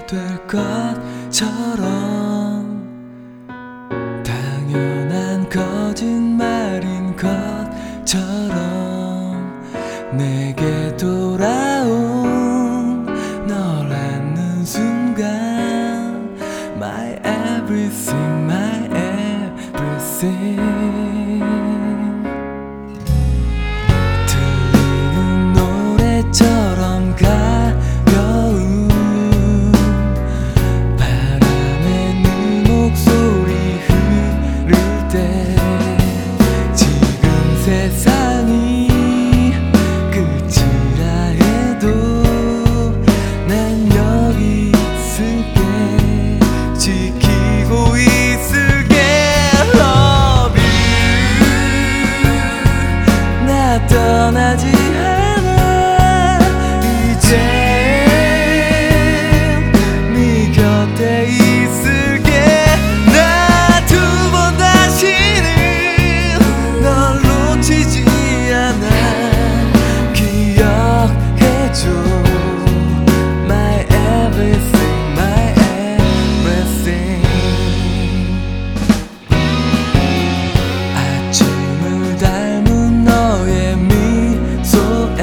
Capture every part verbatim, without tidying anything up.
될 것처럼 당연한 거짓말인 것처럼 내게 돌아온 널 안는 순간 My everything, my everything 들리는 노래처럼 가벼운 바람에 네 목소리 흐를 때 지금 세상이 끝이라 해도 난 여기 있을게 지키고 있을게 Love you 나 떠나지 않아 이제 네 곁에 있을게 나 두 번 다시는 널 놓치지 않아 기억해줘 My everything, my everything 아침을 닮은 너의 미소에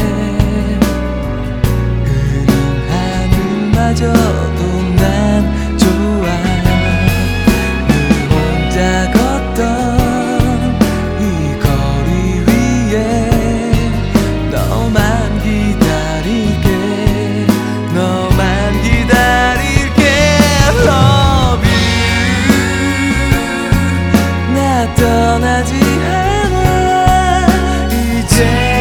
흐린 하늘마저도 난 좋아 늘 혼자 걷던 이 거리 위에 너만 기다릴게 너만 기다릴게 Love you 나 떠나지 않아 이제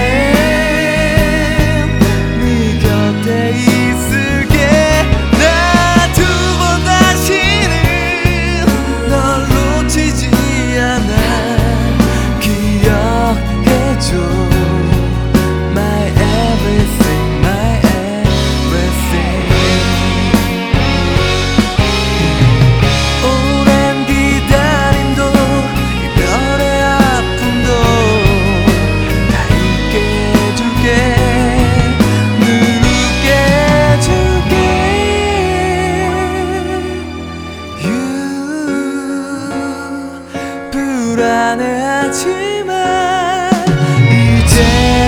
네 곁에 있을게 나 두 번 다시는 널 놓치지 않아 기억해줘 My everything, my everything 오랜 기다림도 이별의 아픔도 다 잊게 해줄게 늘 웃게 해줄게 You 불안해하지만 이제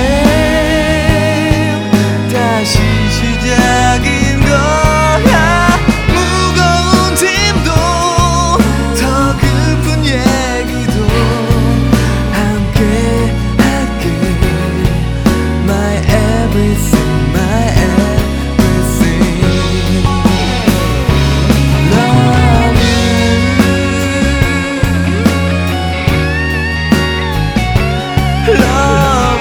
다시 시작인 거야 무거운 짐도 더 깊은 얘기도 함께 할게 My everything, my everything Love you Love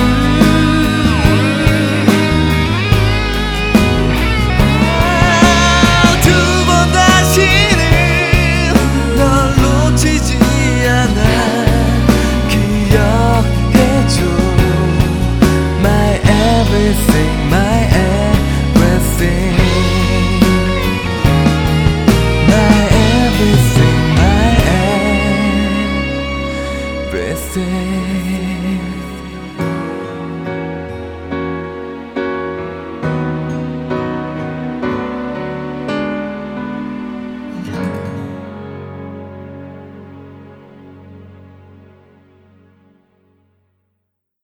두 번 다시는 널 놓치지 않아 기억해줘 My everything, my everything My everything, my everything